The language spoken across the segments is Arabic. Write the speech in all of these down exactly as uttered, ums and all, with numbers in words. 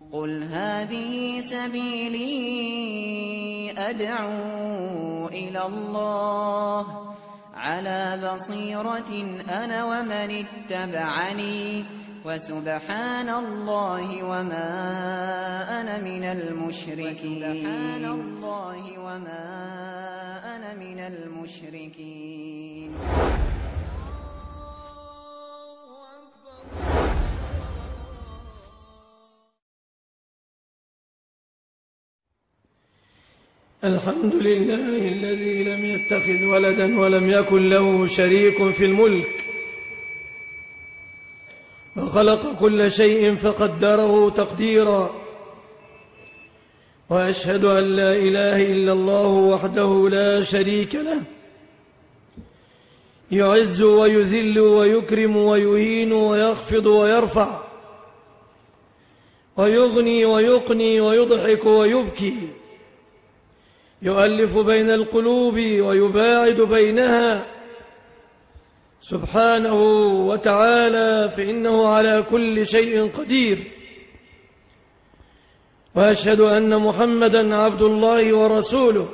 قل هذه سبيلي أدعو إلى الله على بصيرة أنا ومن اتبعني وسبحان الله وما أنا من المشركين سبحان الله وما أنا من المشركين. الحمد لله الذي لم يتخذ ولدا ولم يكن له شريك في الملك وخلق كل شيء فقدره تقديرا، وأشهد أن لا إله إلا الله وحده لا شريك له، يعز ويذل ويكرم ويهين ويخفض ويرفع ويغني ويقني ويضحك ويبكي، يؤلف بين القلوب ويباعد بينها سبحانه وتعالى، فإنه على كل شيء قدير. وأشهد أن محمدًا عبد الله ورسوله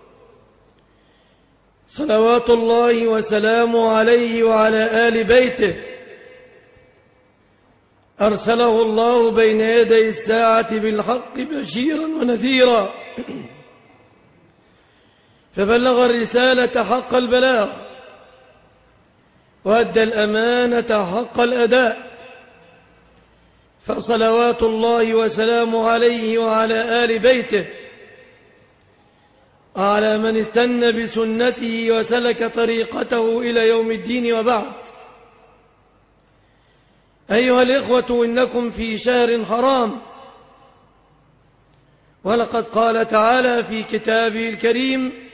صلوات الله وسلامه عليه وعلى آل بيته، أرسله الله بين يدي الساعة بالحق بشيرا ونذيرا، فبلغ الرسالة حق البلاغ وأدى الأمانة حق الأداء، فصلوات الله وسلامه عليه وعلى آل بيته وعلى من استنى بسنته وسلك طريقته إلى يوم الدين. وبعد، أيها الإخوة، إنكم في شهر حرام، ولقد قال تعالى في كتابه الكريم: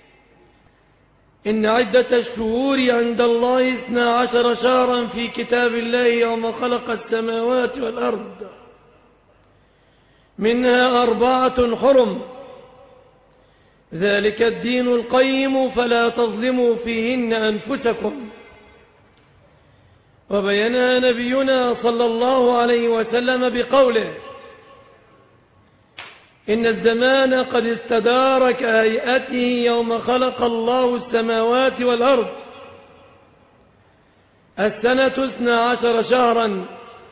إن عدة الشهور عند الله اثنا عشر شهرا في كتاب الله يوم خلق السماوات والأرض، منها أربعة حرم، ذلك الدين القيم فلا تظلموا فيهن أنفسكم. وبينها نبينا صلى الله عليه وسلم بقوله: إن الزمان قد استدار كهيئته يوم خلق الله السماوات والأرض، السنة اثنا عشر شهرا،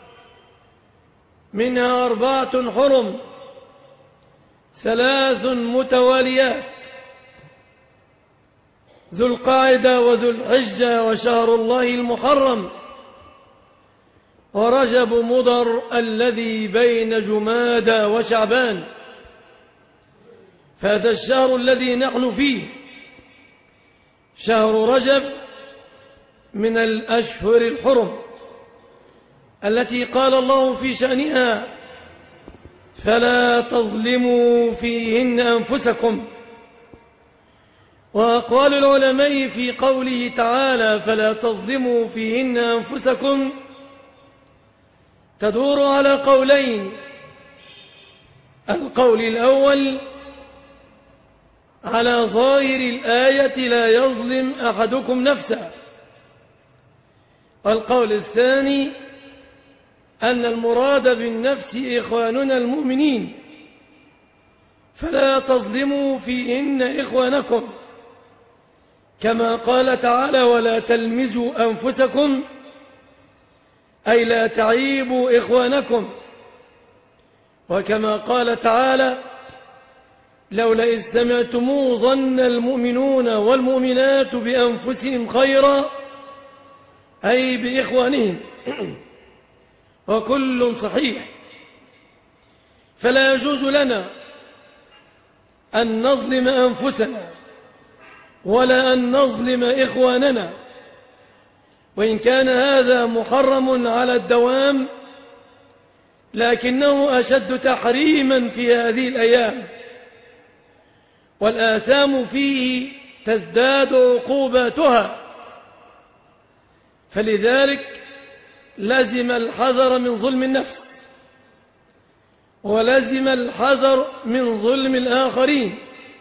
منها أربعة حرم، ثلاث متواليات، ذو القعدة وذو الحجة وشهر الله المحرم ورجب مضر الذي بين جمادى وشعبان. فهذا الشهر الذي نحن فيه شهر رجب من الأشهر الحرم التي قال الله في شأنها: فلا تظلموا فيهن أنفسكم. وأقوال العلماء في قوله تعالى فلا تظلموا فيهن أنفسكم تدور على قولين: القول الأول على ظاهر الآية لا يظلم أحدكم نفسه، والقول الثاني أن المراد بالنفس إخواننا المؤمنين، فلا تظلموا فيهن إخوانكم، كما قال تعالى: ولا تلمزوا أنفسكم، أي لا تعيبوا إخوانكم. وكما قال تعالى: لولا إذ سمعتموه ظن المؤمنون والمؤمنات بأنفسهم خيرا، أي بإخوانهم. وكل صحيح، فلا يجوز لنا أن نظلم أنفسنا ولا أن نظلم إخواننا، وإن كان هذا محرم على الدوام، لكنه أشد تحريما في هذه الأيام، والآثام فيه تزداد عقوباتها. فلذلك لزم الحذر من ظلم النفس، ولزم الحذر من ظلم الآخرين.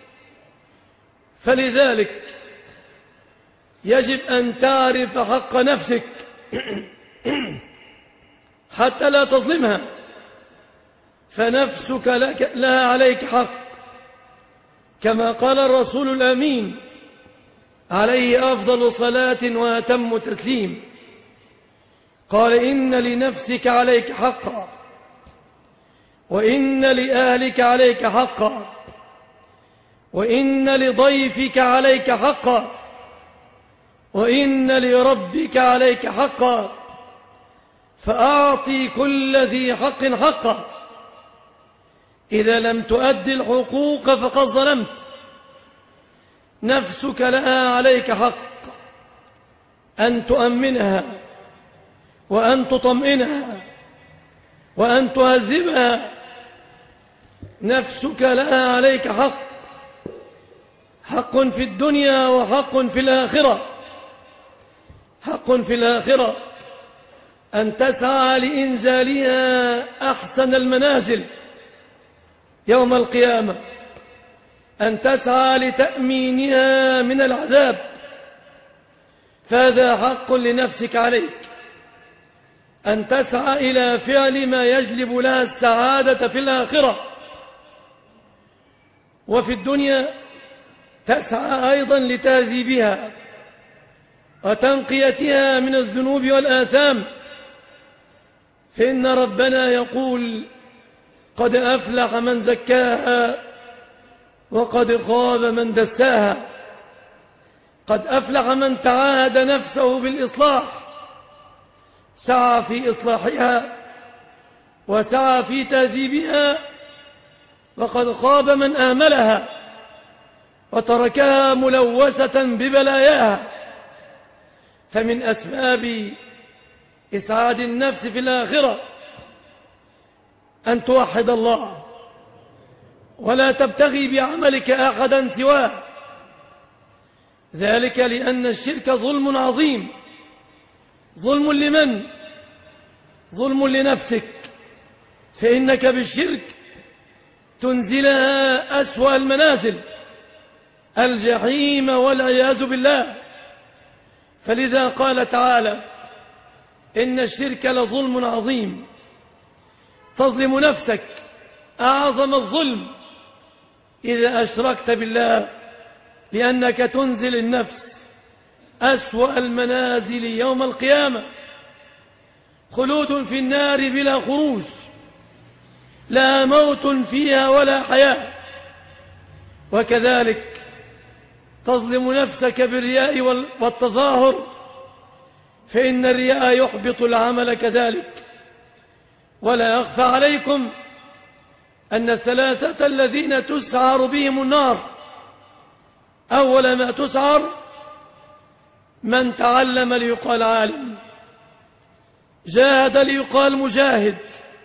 فلذلك يجب أن تعرف حق نفسك حتى لا تظلمها، فنفسك لك لها عليك حق، كما قال الرسول الأمين عليه أفضل صلاة وأتم تسليم، قال: إن لنفسك عليك حقا، وإن لأهلك عليك حقا، وإن لضيفك عليك حقا، وإن لربك عليك حقا، فأعطي كل ذي حق حقا. إذا لم تؤد الحقوق فقد ظلمت. نفسك لها عليك حق أن تؤمنها، وأن تطمئنها، وأن تهذبها. نفسك لها عليك حق، حق في الدنيا وحق في الآخرة. حق في الآخرة أن تسعى لإنزالها أحسن المنازل يوم القيامة، أن تسعى لتأمينها من العذاب، فهذا حق لنفسك عليك، أن تسعى إلى فعل ما يجلب لها السعادة في الآخرة. وفي الدنيا تسعى أيضا لتهذيبها وتنقيتها من الذنوب والآثام، فإن ربنا يقول: قد أفلح من زكاها وقد خاب من دساها. قد أفلح من تعاهد نفسه بالإصلاح، سعى في إصلاحها وسعى في تهذيبها، وقد خاب من آملها وتركها ملوثة ببلاياها. فمن أسباب إسعاد النفس في الآخرة أن توحد الله ولا تبتغي بعملك أحدا سواه، ذلك لأن الشرك ظلم عظيم. ظلم لمن؟ ظلم لنفسك، فإنك بالشرك تنزلها أسوأ المنازل، الجحيم والعياذ بالله. فلذا قال تعالى: إن الشرك لظلم عظيم. تظلم نفسك أعظم الظلم إذا أشركت بالله، لأنك تنزل النفس أسوأ المنازل يوم القيامة، خلود في النار بلا خروج، لا موت فيها ولا حياة. وكذلك تظلم نفسك بالرياء والتظاهر، فإن الرياء يحبط العمل كذلك. ولا يخفى عليكم أن الثلاثة الذين تسعر بهم النار، أول ما تسعر من تعلم ليقال عالم، جاهد ليقال مجاهد،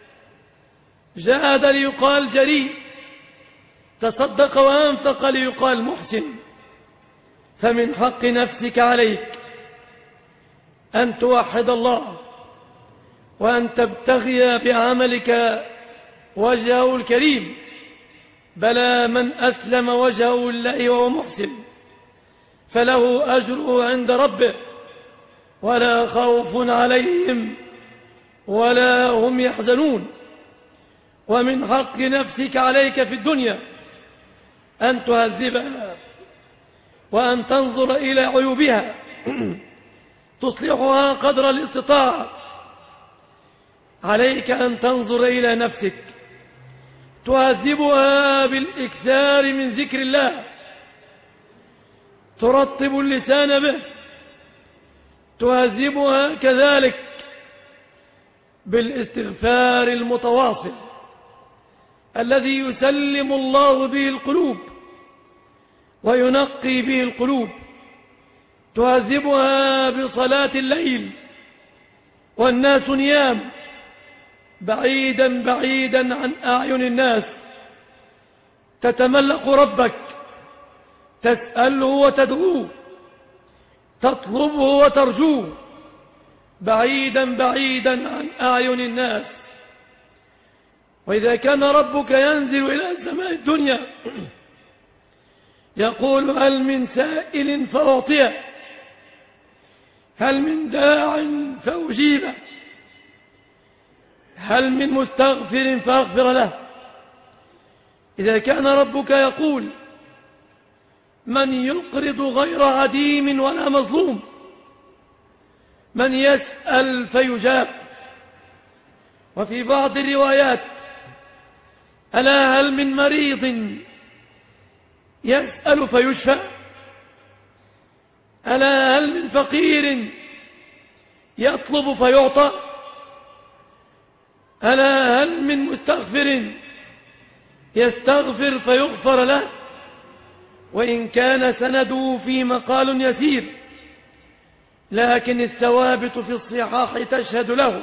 جاهد ليقال جريء، تصدق وأنفق ليقال محسن. فمن حق نفسك عليك أن توحد الله، وأن تبتغي بعملك وجهه الكريم. بلى من أسلم وجهه لله وهو محسن فله أجره عند ربه، ولا خوف عليهم ولا هم يحزنون. ومن حق نفسك عليك في الدنيا أن تهذبها، وأن تنظر إلى عيوبها تصلحها قدر الاستطاعة. عليك أن تنظر إلى نفسك تهذبها بالإكثار من ذكر الله، ترطب اللسان به، تهذبها كذلك بالاستغفار المتواصل الذي يسلم الله به القلوب وينقي به القلوب. تهذبها بصلاة الليل والناس نيام، بعيدا بعيدا عن أعين الناس، تتملق ربك، تسأله وتدعوه، تطلبه وترجوه، بعيدا بعيدا عن أعين الناس. وإذا كان ربك ينزل إلى السماء الدنيا يقول: هل من سائل فأعطيه، هل من داع فأجيبه، هل من مستغفر فاغفر له. إذا كان ربك يقول من يقرض غير عديم ولا مظلوم، من يسأل فيجاب. وفي بعض الروايات ألا هل من مريض يسأل فيشفى، ألا هل من فقير يطلب فيعطى، ألا هل من مستغفر يستغفر فيغفر له، وإن كان سنده في مقال يسير لكن الثوابت في الصحاح تشهد له.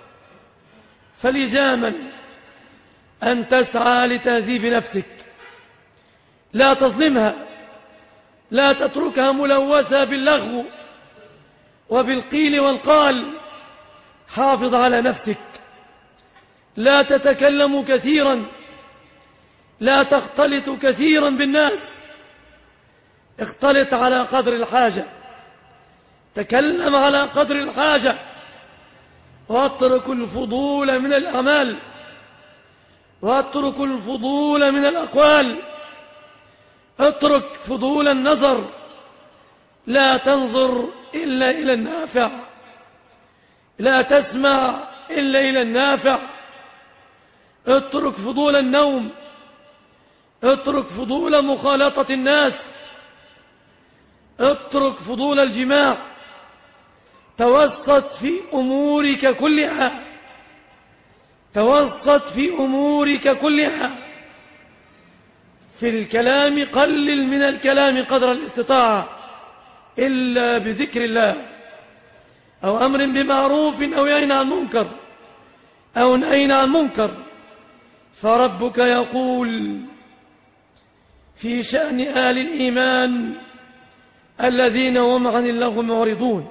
فلزاما أن تسعى لتهذيب نفسك، لا تظلمها، لا تتركها ملوثة باللغو وبالقيل والقال. حافظ على نفسك، لا تتكلم كثيرا، لا تختلط كثيرا بالناس، اختلط على قدر الحاجة، تكلم على قدر الحاجة، واترك الفضول من الأعمال، واترك الفضول من الأقوال، اترك فضول النظر، لا تنظر إلا إلى النافع، لا تسمع إلا إلى النافع، اترك فضول النوم، اترك فضول مخالطة الناس، اترك فضول الجماع، توسط في أمورك كلها، توسط في أمورك كلها. في الكلام قلل من الكلام قدر الاستطاعة إلا بذكر الله أو أمر بمعروف أو نهي عن منكر أو نهي عن منكر. فربك يقول في شأن آل الإيمان الذين هم عن اللغو معرضون،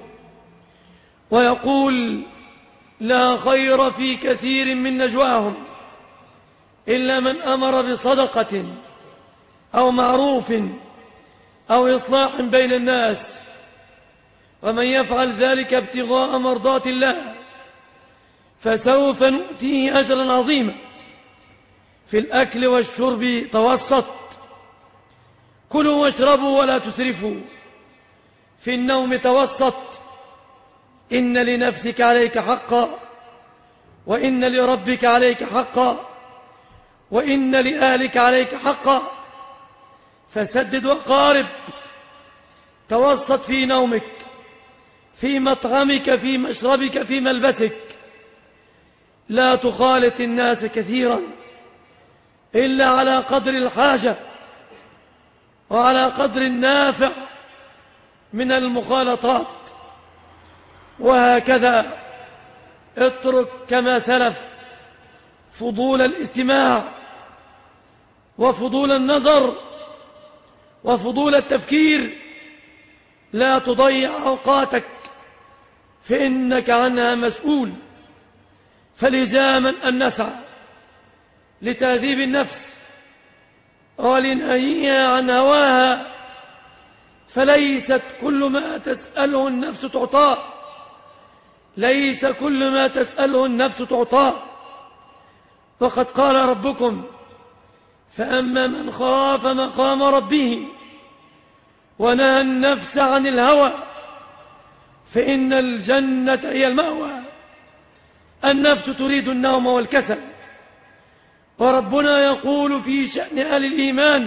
ويقول لا خير في كثير من نجواهم إلا من أمر بصدقة أو معروف أو إصلاح بين الناس، ومن يفعل ذلك ابتغاء مرضات الله فسوف نؤتيه أجرا عظيما. في الأكل والشرب توسط، كلوا واشربوا ولا تسرفوا. في النوم توسط، إن لنفسك عليك حقا، وإن لربك عليك حقا، وإن لأهلك عليك حقا، فسدد وقارب. توسط في نومك، في مطعمك، في مشربك، في ملبسك، لا تخالط الناس كثيرا إلا على قدر الحاجة وعلى قدر النافع من المخالطات. وهكذا اترك كما سلف فضول الاستماع وفضول النظر وفضول التفكير، لا تضيع أوقاتك فإنك عنها مسؤول. فلزاما أن نسعى لتهذيب النفس ولنهيها عن هواها، فليست كل ما تسأله النفس تعطاه، ليس كل ما تسأله النفس تعطاه. وقد قال ربكم فأما من خاف مقام ربه ونهى النفس عن الهوى فإن الجنة هي المأوى. النفس تريد النوم والكسل، وربنا يقول في شأن أهل الإيمان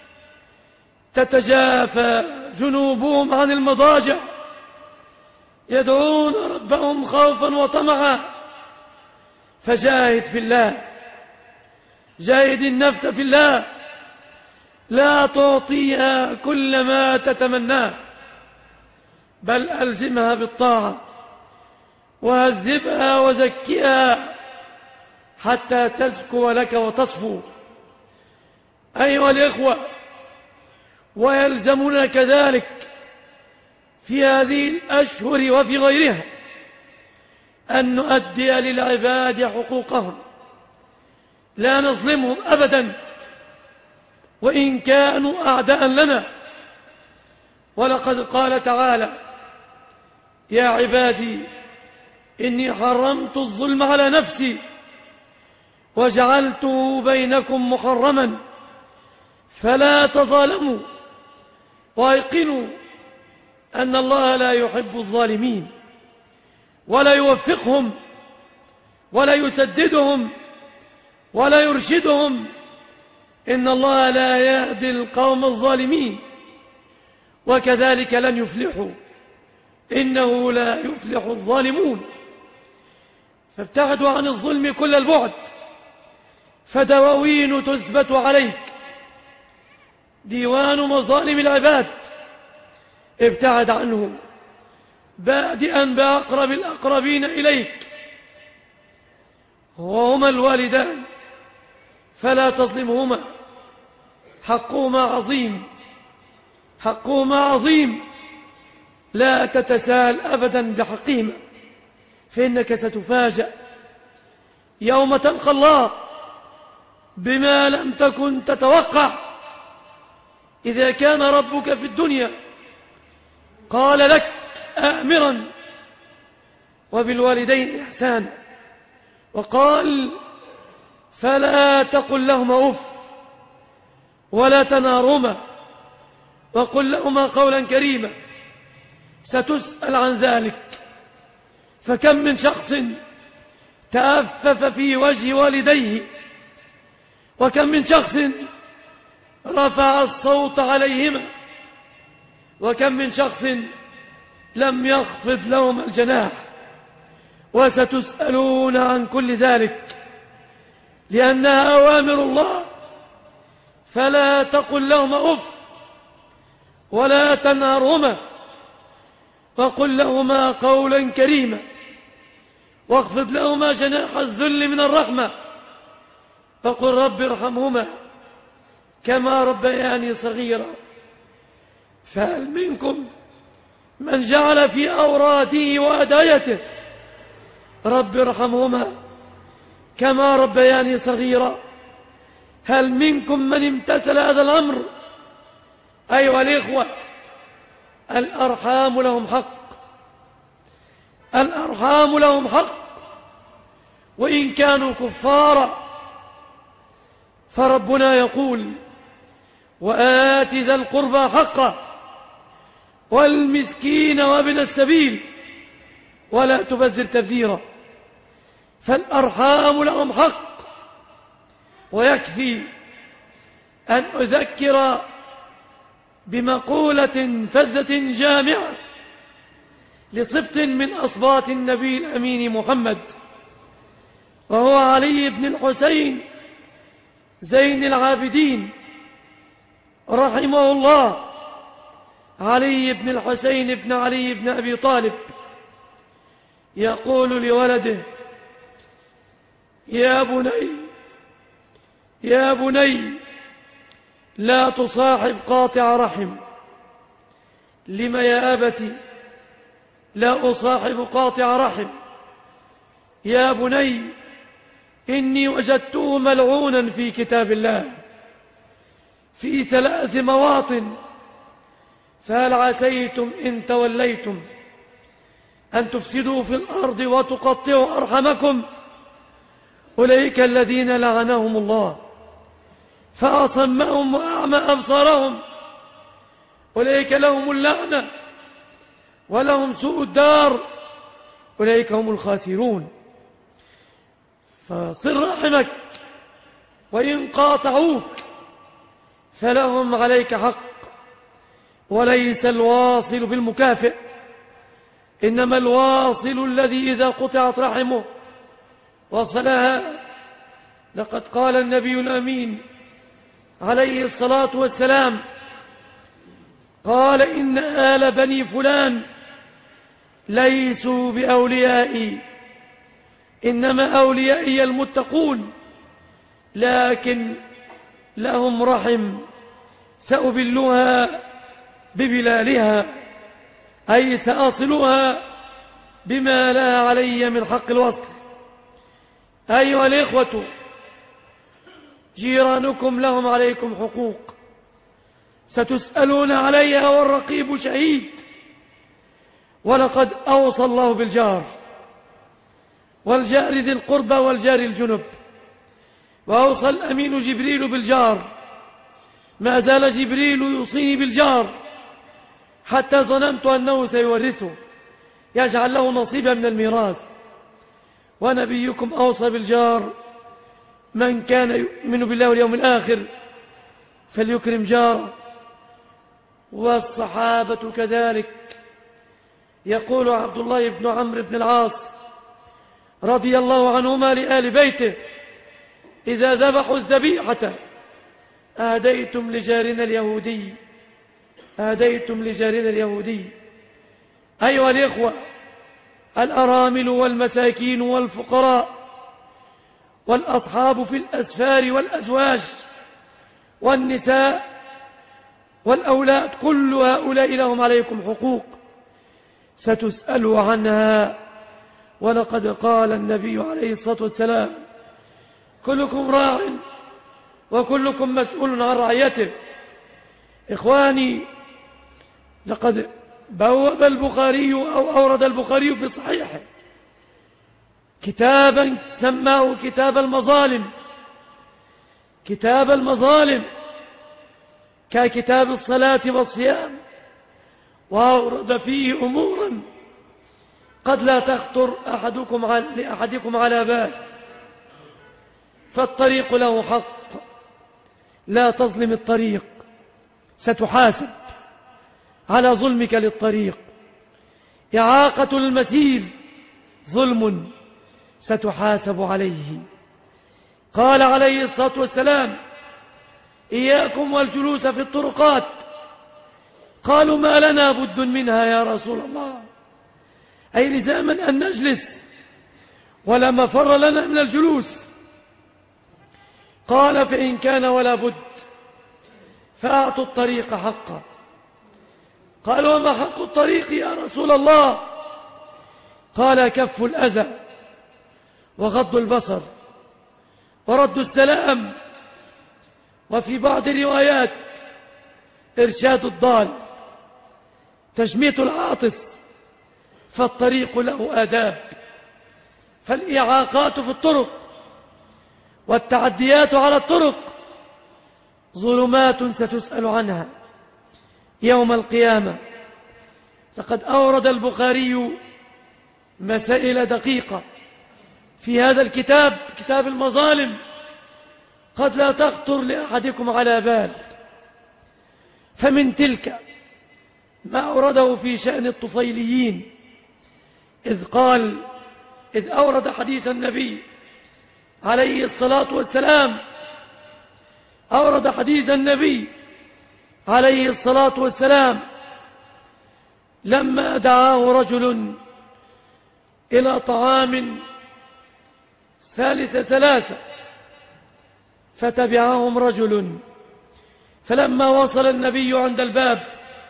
تتجافى جنوبهم عن المضاجع يدعون ربهم خوفا وطمعا. فجاهد في الله، جاهد النفس في الله، لا تعطيها كل ما تتمناه، بل ألزمها بالطاعة وهذبها وزكها حتى تزكو لك وتصفو. أيها الإخوة، ويلزمنا كذلك في هذه الأشهر وفي غيرها أن نؤدي للعباد حقوقهم، لا نظلمهم أبدا وإن كانوا أعداء لنا. ولقد قال تعالى يا عبادي إني حرمت الظلم على نفسي وجعلته بينكم محرما فلا تظالموا وايقنوا أن الله لا يحب الظالمين ولا يوفقهم ولا يسددهم ولا يرشدهم. إن الله لا يهدي القوم الظالمين وكذلك لن يفلحوا، إنه لا يفلح الظالمون. فابتعدوا عن الظلم كل البعد، فدواوين تثبت عليك، ديوان مظالم العباد ابتعد عنه، بادئا بأقرب الأقربين إليك وهما الوالدان، فلا تظلمهما، حقهما عظيم، حقهما عظيم، لا تتساءل أبدا بحقهما، فإنك ستفاجأ يوم تلقى الله بما لم تكن تتوقع. إذا كان ربك في الدنيا قال لك آمرا وبالوالدين إحسانا، وقال فلا تقل لهما أف ولا تنهرهما وقل لهما قولا كريما، ستسأل عن ذلك. فكم من شخص تأفف في وجه والديه، وكم من شخص رفع الصوت عليهما، وكم من شخص لم يخفض لهما الجناح. وستسألون عن كل ذلك لأنها أوامر الله. فلا تقل لهما أف ولا تنهرهما وقل لهما قولا كريما واخفض لهما جناح الذل من الرحمة وقل رب ارحمهما كما ربياني صغيرا. فهل منكم من جعل في أوراده وأدعيته رب ارحمهما كما ربياني صغيرا؟ هل منكم من امتثل هذا الأمر؟ أيها الإخوة، الأرحام لهم حق، الأرحام لهم حق وإن كانوا كفارا. فربنا يقول وآت ذا القربى حقه والمسكين وابن السبيل ولا تبذر تبذيرا. فالأرحام لهم حق. ويكفي أن أذكر بمقولة فذة جامعة لصبت من أصباط النبي الأمين محمد، وهو علي بن الحسين زين العابدين رحمه الله، علي بن الحسين بن علي بن أبي طالب، يقول لولده يا بني يا بني لا تصاحب قاطع رحم. لم يا أبتي لا أصاحب قاطع رحم؟ يا بني إني وجدته ملعونا في كتاب الله في ثلاث مواطن، فهل عسيتم إن توليتم أن تفسدوا في الأرض وتقطعوا أرحمكم؟ أولئك الذين لعنهم الله فأصمهم وأعمى أبصارهم، أولئك لهم اللعنة ولهم سوء الدار، أولئك هم الخاسرون. فصل رحمك وإن قاطعوك فلهم عليك حق، وليس الواصل بالمكافئ، إنما الواصل الذي إذا قطعت رحمه وصلها. لقد قال النبي الأمين عليه الصلاة والسلام قال إن آل بني فلان ليسوا بأوليائي، إنما أوليائي المتقون، لكن لهم رحم سأبلها ببلالها، أي سأصلها بما لا علي من حق الوصل. أيها الإخوة، جيرانكم لهم عليكم حقوق ستسألون عليها والرقيب شهيد. ولقد أوصى الله بالجار والجار ذي القربى والجار الجنب وأوصى الأمين جبريل بالجار، ما زال جبريل يوصيني بالجار حتى ظننت أنه سيورثه، يجعل له نصيبا من الميراث. ونبيكم أوصى بالجار، من كان يؤمن بالله واليوم الآخر فليكرم جاره. والصحابة كذلك. يقول عبد الله بن عمرو بن العاص رضي الله عنهما لآل بيته: إذا ذبحوا الذبيحة أهديتم لجارنا اليهودي أهديتم لجارنا اليهودي. أيها الإخوة، الأرامل والمساكين والفقراء والأصحاب في الأسفار والأزواج والنساء والأولاد، كل هؤلاء لهم عليكم حقوق ستسألوا عنها. ولقد قال النبي عليه الصلاة والسلام: كلكم راع وكلكم مسؤول عن رعيته. إخواني، لقد بوب البخاري أو أورد البخاري في صحيحه كتابا سماه كتاب المظالم، كتاب المظالم ككتاب الصلاة والصيام، وأورد فيه أمورا قد لا تخطر أحدكم على لأحدكم على بال. فالطريق له حق، لا تظلم الطريق، ستحاسب على ظلمك للطريق. إعاقة المسير ظلم، ستحاسب عليه. قال عليه الصلاة والسلام: إياكم والجلوس في الطرقات. قالوا: ما لنا بد منها يا رسول الله، أي لزاما أن نجلس ولا مفر لنا من الجلوس. قال: فإن كان ولا بد فأعطوا الطريق حقه. قالوا: وما حق الطريق يا رسول الله؟ قال: كف الأذى وغض البصر ورد السلام، وفي بعض الروايات إرشاد الضال، تشميت العاطس. فالطريق له آداب، فالإعاقات في الطرق والتعديات على الطرق ظلمات ستسأل عنها يوم القيامة. لقد أورد البخاري مسائل دقيقة في هذا الكتاب، كتاب المظالم، قد لا تخطر لأحدكم على بال. فمن تلك ما أورده في شأن الطفيليين، إذ قال إذ أورد حديث النبي عليه الصلاة والسلام أورد حديث النبي عليه الصلاة والسلام لما دعاه رجل إلى طعام ثالث ثلاثة، فتبعهم رجل، فلما وصل النبي عند الباب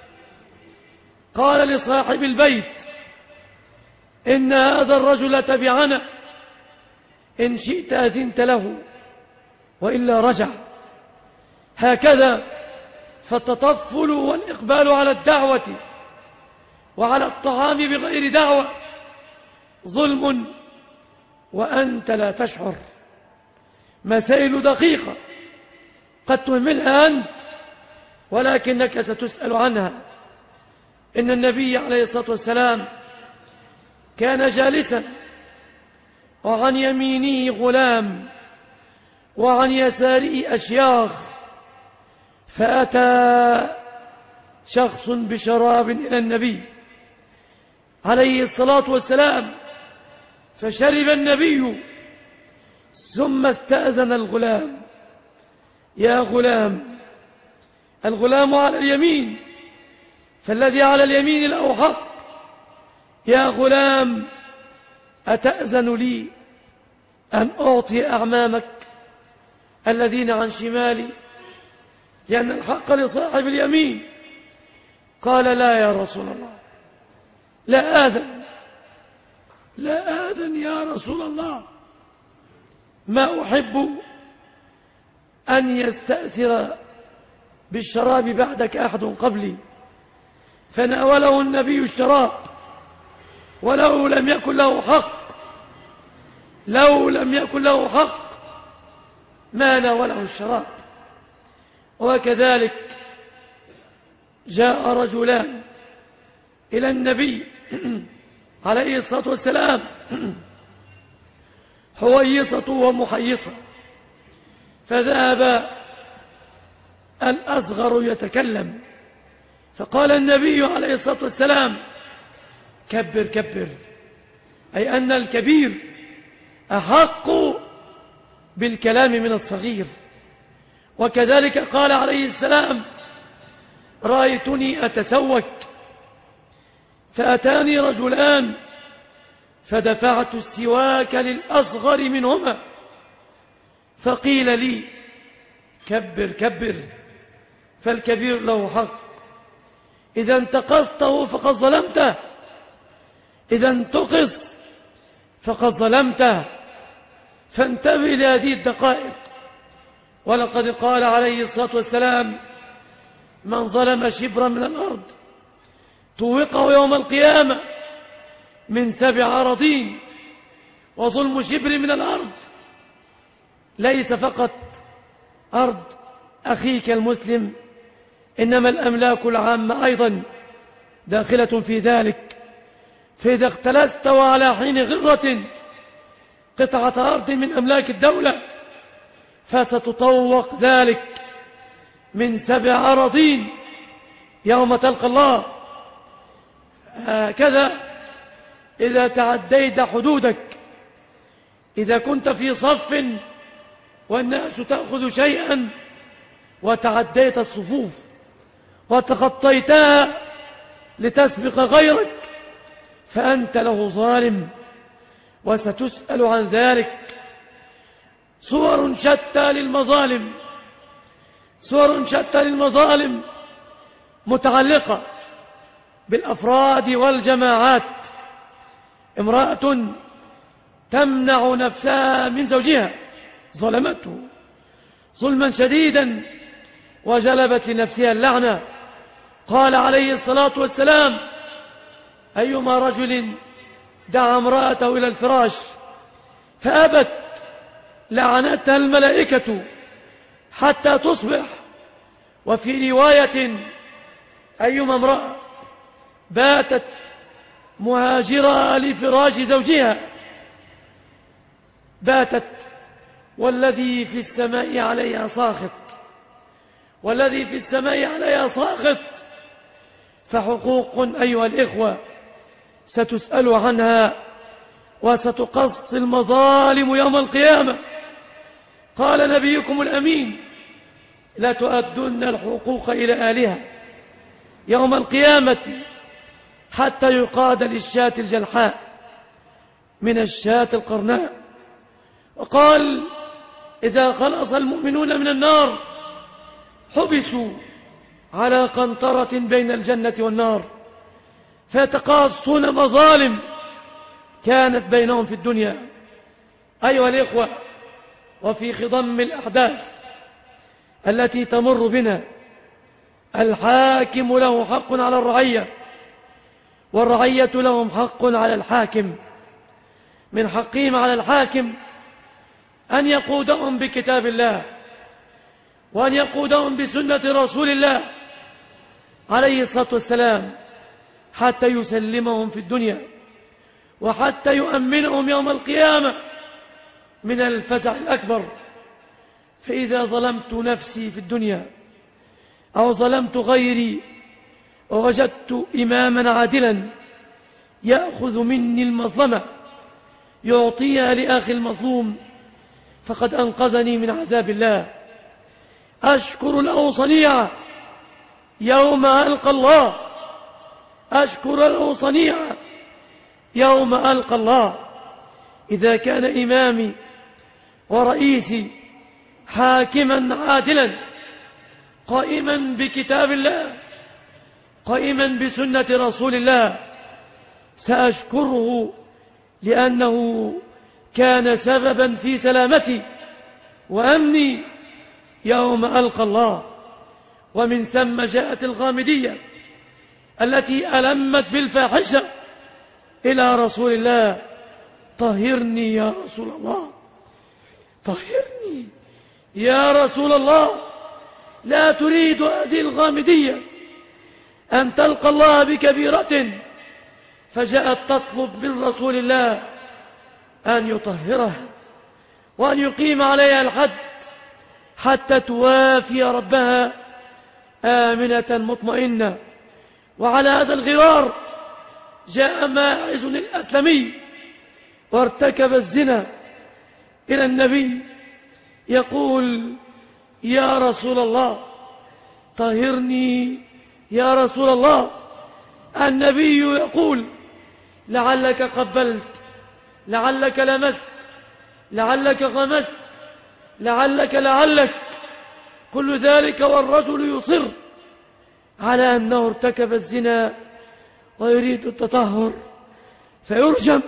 قال لصاحب البيت: إن هذا الرجل تبعنا، إن شئت أذنت له وإلا رجع. هكذا فالتطفل والإقبال على الدعوة وعلى الطعام بغير دعوة ظلم وأنت لا تشعر. مسائل دقيقة قد تهملها أنت ولكنك ستسأل عنها. إن النبي عليه الصلاة والسلام كان جالسا وعن يمينه غلام وعن يساره أشياخ، فأتى شخص بشراب إلى النبي عليه الصلاة والسلام، فشرب النبي ثم استأذن الغلام: يا غلام. الغلام على اليمين، فالذي على اليمين له حق. يا غلام، أتأذن لي أن أعطي أعمامك الذين عن شمالي، لأن الحق لصاحب اليمين؟ قال: لا يا رسول الله، لا آذن لا آذن يا رسول الله، ما أحب أن يستأثر بالشراب بعدك أحد قبلي. فناوله النبي الشراب ولو لم يكن له حق لو لم يكن له حق ما ناوله الشراب. وكذلك جاء رجلان إلى النبي عليه الصلاة والسلام، حويصة ومحيصة، فذهب الأصغر يتكلم، فقال النبي عليه الصلاة والسلام: كبر كبر، أي أن الكبير أحق بالكلام من الصغير. وكذلك قال عليه السلام: رأيتني أتسوك فأتاني رجلان فدفعت السواك للأصغر منهما فقيل لي: كبر كبر، فالكبير له حق، إذا انتقصته فقد ظلمته، إذا انتقص فقد ظلمته، فانتبه لهذه الدقائق. ولقد قال عليه الصلاة والسلام: من ظلم شبرا من الأرض طوقه يوم القيامة من سبع أراضين. وظلم شبر من الأرض ليس فقط أرض أخيك المسلم، إنما الأملاك العامة أيضا داخلة في ذلك. فإذا اختلست وعلى حين غرة قطعة أرض من أملاك الدولة فستطوق ذلك من سبع أراضين يوم تلقى الله. هكذا إذا تعديت حدودك، إذا كنت في صف والناس تأخذ شيئا وتعديت الصفوف وتخطيتها لتسبق غيرك فأنت له ظالم وستسأل عن ذلك. صور شتى للمظالم، صور شتى للمظالم متعلقة بالأفراد والجماعات. امرأة تمنع نفسها من زوجها، ظلمته ظلما شديدا وجلبت لنفسها اللعنة. قال عليه الصلاة والسلام: أيما رجل دعا امرأته إلى الفراش فأبت لعنتها الملائكة حتى تصبح. وفي رواية: أيما امرأة باتت مهاجرة لفراش زوجها باتت والذي في السماء عليها ساخط، والذي في السماء عليها ساخط. فحقوق أيها الإخوة ستسأل عنها وستقص المظالم يوم القيامة. قال نبيكم الأمين: لا تؤدن الحقوق إلى أهلها يوم القيامة حتى يقاد للشاة الجلحاء من الشاة القرناء. وقال: إذا خلص المؤمنون من النار حبسوا على قنطرة بين الجنة والنار فيتقاصون مظالم كانت بينهم في الدنيا. أيها الإخوة، وفي خضم الأحداث التي تمر بنا الحاكم له حق على الرعية والرعية لهم حق على الحاكم. من حقهم على الحاكم أن يقودهم بكتاب الله وأن يقودهم بسنة رسول الله عليه الصلاة والسلام حتى يسلمهم في الدنيا وحتى يؤمنهم يوم القيامة من الفزع الأكبر. فإذا ظلمت نفسي في الدنيا أو ظلمت غيري ووجدت إماما عادلا يأخذ مني المظلمة يعطيها لأخي المظلوم فقد أنقذني من عذاب الله. أشكر له صنيعا يوم ألقى الله، أشكر له صنيعا يوم ألقى الله. إذا كان إمامي ورئيسي حاكما عادلا قائما بكتاب الله قائما بسنة رسول الله سأشكره لأنه كان سببا في سلامتي وأمني يوم ألقى الله. ومن ثم جاءت الغامدية التي ألمت بالفاحشة إلى رسول الله: طهرني يا رسول الله، طهرني يا رسول الله، لا تريد هذه الغامدية أن تلقى الله بكبيرة، فجاءت تطلب من رسول الله أن يطهره وأن يقيم عليها الحد حتى توافي ربها آمنة مطمئنة. وعلى هذا الغرار جاء ماعز الأسلمي وارتكب الزنا إلى النبي يقول: يا رسول الله طهرني يا رسول الله. النبي يقول: لعلك قبلت، لعلك لمست، لعلك غمست، لعلك لعلك، كل ذلك والرجل يصر على أنه ارتكب الزنا ويريد التطهر، فيرجم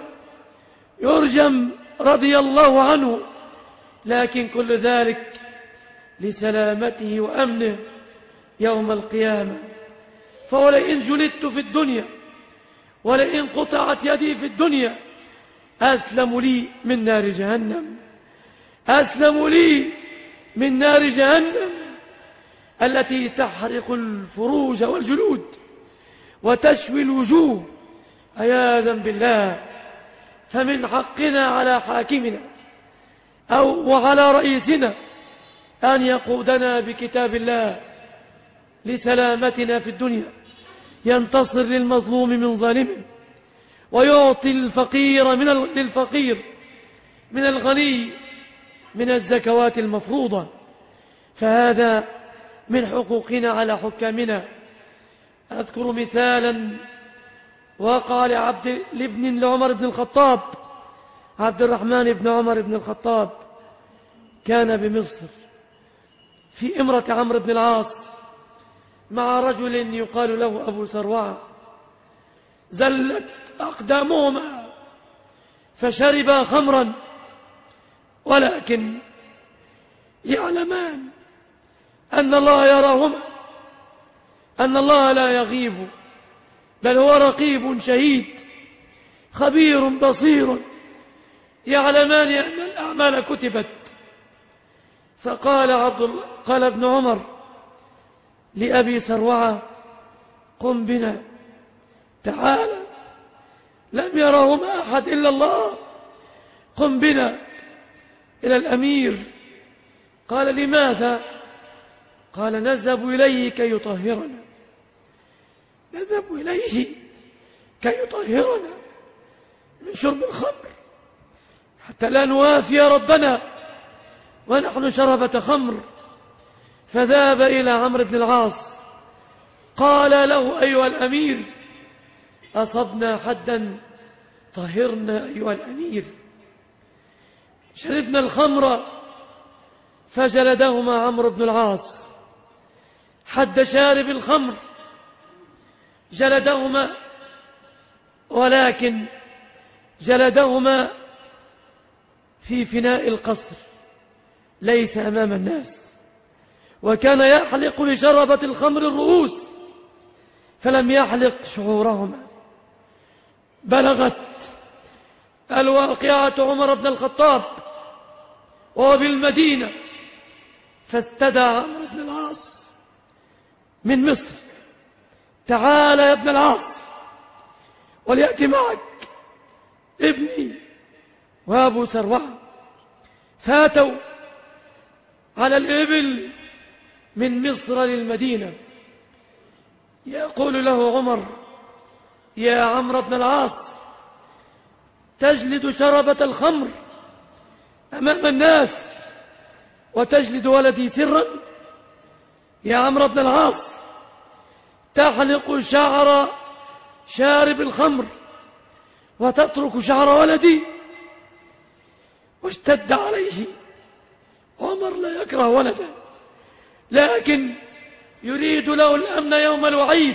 يرجم رضي الله عنه، لكن كل ذلك لسلامته وأمنه يوم القيامة. فولئن جلدت في الدنيا ولئن قطعت يدي في الدنيا أسلم لي من نار جهنم، أسلم لي من نار جهنم التي تحرق الفروج والجلود وتشوي الوجوه عياذا بالله. فمن حقنا على حاكمنا أو وعلى رئيسنا أن يقودنا بكتاب الله لسلامتنا في الدنيا، ينتصر للمظلوم من ظالمه، ويعطي الفقير من للفقير من الغني من الزكوات المفروضة. فهذا من حقوقنا على حكامنا. أذكر مثالا وقع لعبد لابن لعمر بن الخطاب، عبد الرحمن بن عمر بن الخطاب كان بمصر في إمرة عمرو بن العاص مع رجل يقال له أبو سروعة، زلت أقدامهما فشربا خمرا، ولكن يعلمان أن الله يراهما، أن الله لا يغيب، بل هو رقيب شهيد خبير بصير، يعلمان أن الأعمال كتبت. فقال عبد الله قال ابن عمر لأبي سروعة: قم بنا، تعال، لم يرهما أحد إلا الله، قم بنا إلى الأمير. قال: لماذا؟ قال: نذهب إليه كي يطهرنا، نذهب إليه كي يطهرنا من شرب الخمر حتى لا نوافي ربنا ونحن شربة خمر. فذهب إلى عمرو بن العاص قال له: أيها الأمير، أصبنا حدا، طهرنا أيها الأمير. شربنا الخمر، فجلدهما عمرو بن العاص حد شارب الخمر، جلدهما، ولكن جلدهما في فناء القصر ليس أمام الناس، وكان يحلق لشربة الخمر الرؤوس فلم يحلق شعورهما. بلغت الواقعة عمر بن الخطاب وهو بالمدينة، فاستدعى عمرو بن العاص من مصر: تعال يا ابن العاص وليأتي معك ابني وأبو سروعة. فاتوا على الإبل من مصر للمدينة. يقول له عمر: يا عمرو بن العاص، تجلد شربة الخمر أمام الناس وتجلد ولدي سرا؟ يا عمرو بن العاص، تحلق شعر شارب الخمر وتترك شعر ولدي؟ واشتد عليه. عمر لا يكره ولده، لكن يريد له الأمن يوم الوعيد.